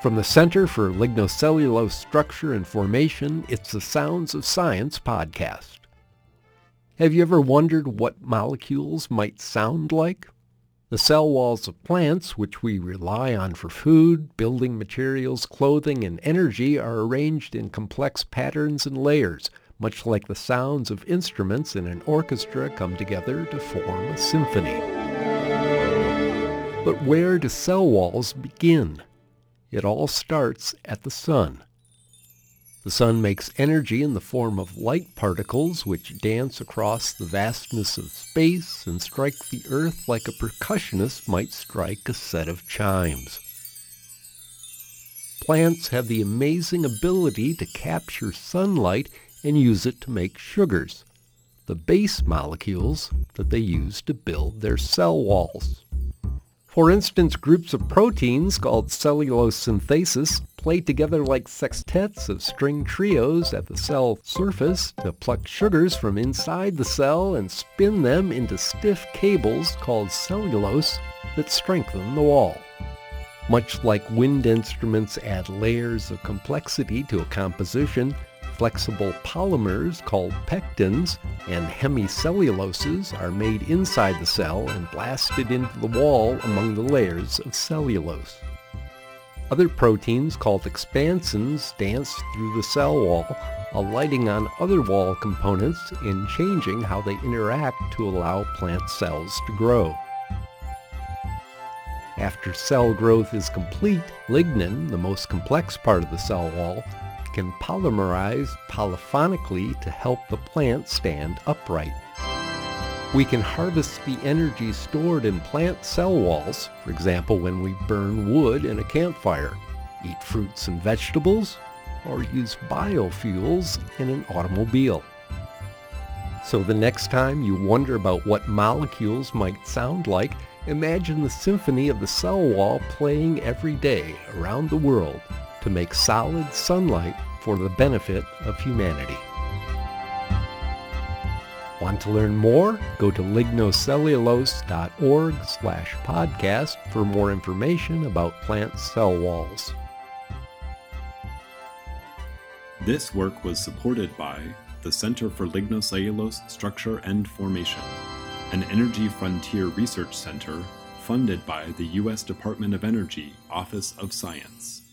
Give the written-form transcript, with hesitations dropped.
From the Center for Lignocellulose Structure and Formation, it's the Sounds of Science podcast. Have you ever wondered what molecules might sound like? The cell walls of plants, which we rely on for food, building materials, clothing, and energy, are arranged in complex patterns and layers, much like the sounds of instruments in an orchestra come together to form a symphony. But where do cell walls begin? It all starts at the sun. The sun makes energy in the form of light particles which dance across the vastness of space and strike the earth like a percussionist might strike a set of chimes. Plants have the amazing ability to capture sunlight and use it to make sugars, the base molecules that they use to build their cell walls. For instance, groups of proteins called cellulose synthesis play together like sextets of string trios at the cell surface to pluck sugars from inside the cell and spin them into stiff cables called cellulose that strengthen the wall. Much like wind instruments add layers of complexity to a composition, flexible polymers called pectins and hemicelluloses are made inside the cell and blasted into the wall among the layers of cellulose. Other proteins called expansins dance through the cell wall, alighting on other wall components and changing how they interact to allow plant cells to grow. After cell growth is complete, lignin, the most complex part of the cell wall, can polymerize polyphonically to help the plant stand upright. We can harvest the energy stored in plant cell walls, for example when we burn wood in a campfire, eat fruits and vegetables, or use biofuels in an automobile. So the next time you wonder about what molecules might sound like, imagine the symphony of the cell wall playing every day around the world to make solid sunlight for the benefit of humanity. Want to learn more? Go to lignocellulose.org/podcast for more information about plant cell walls. This work was supported by the Center for Lignocellulose Structure and Formation, an Energy Frontier Research Center funded by the U.S. Department of Energy Office of Science.